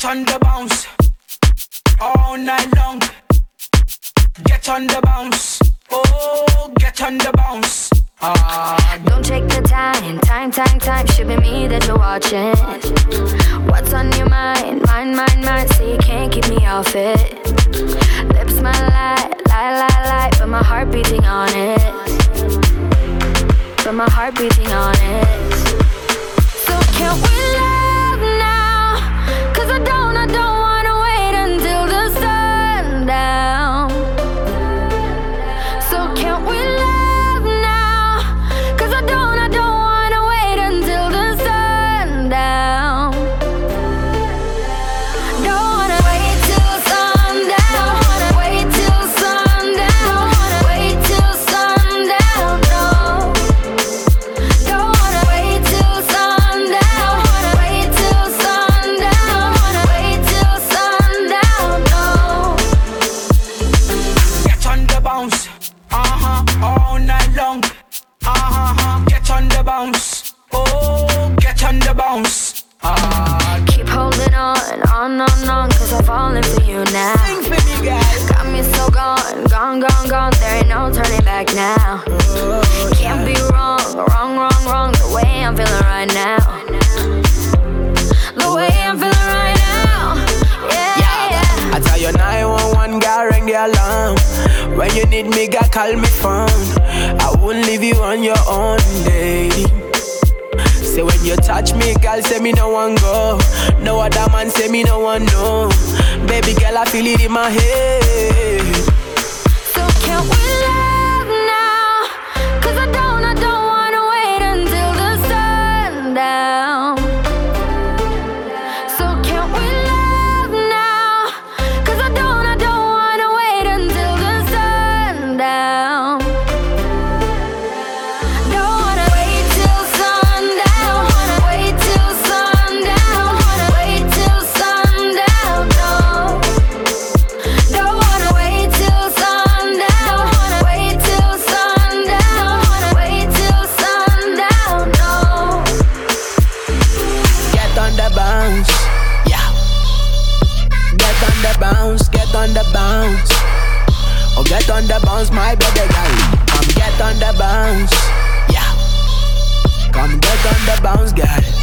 Get on the bounce all night long. Get on the bounce. Oh, get on the bounce. Don't take the time. Should be me that you're watching. What's on your mind? Mine. So you can't keep me off it. Lips my lie, but my heart beating on it. So can't we love now? 'Cause I don't wanna wait until the sundown. So can't we love now? 'Cause I don't wanna wait until the sundown. Don't wanna wait till sundown. Wait till sundown. Wait till sundown. No. Don't wanna wait till sundown. Wait till sundown. Wait till sundown. No. Get on the bounce. All night long. Get on the bounce. Oh, get on the bounce. Keep holding on, 'cause I'm falling for you now. Sing for me, guys. Got me so gone. There ain't no turning back now. Can't be wrong. The way I'm feeling right now. The way I'm feeling right now. Yeah. I tell you 911, girl, ring the alarm. When you need me, girl, call me phone. I won't leave you on your own, lady. Say when you touch me, girl, say me no one go. No other man say me no one know. Baby girl, I feel it in my head. So can't we love now? 'Cause I don't wanna wait until the sundown. So can't we love now? 'Cause I don't wanna wait until the sundown. Don't wanna wait till sundown. Wait till sundown. Wait till sundown. No. Don't wanna wait till sundown. Wait till sundown. Wait till sundown. No. Get on the bounce, yeah. Get on the bounce. Oh, get on the bounce, my baby girl. Come get on the bounce, yeah. Come get on the bounce, girl.